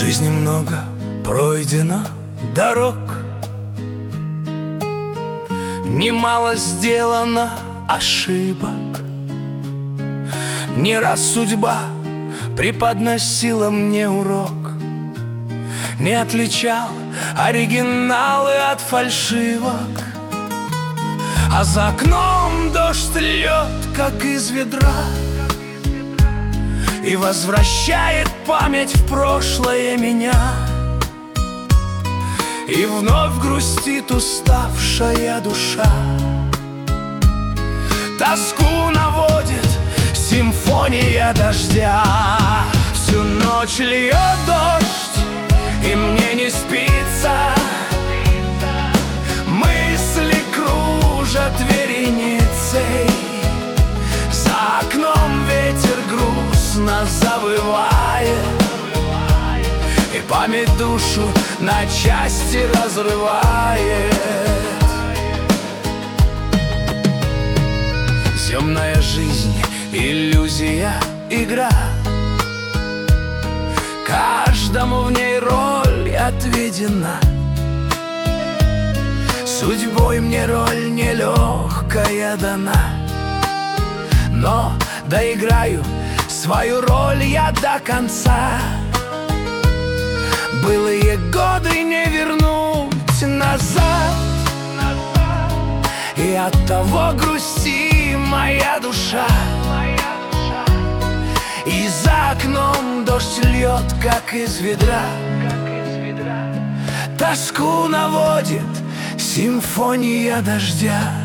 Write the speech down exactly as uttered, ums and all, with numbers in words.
жизни много пройдено дорог, немало сделано ошибок. Не раз судьба преподносила мне урок, не отличал оригиналы от фальшивок. А за окном дождь льет, как из ведра, и возвращает память в прошлое меня. И вновь грустит уставшая душа, тоску наводит симфония дождя. Всю ночь льет дождь, и мне не спится, мысли кружат вереницей. За окном ветер грустно завывает, и память душу на части разрывает. Земная жизнь — иллюзия, игра, каждому в ней роль отведена. Судьбой мне роль нелегкая дана, но доиграю свою роль я до конца. Былые годы не вернуть назад, и оттого грусти моя душа. И за окном дождь льет, как из ведра, тоску наводит симфония дождя.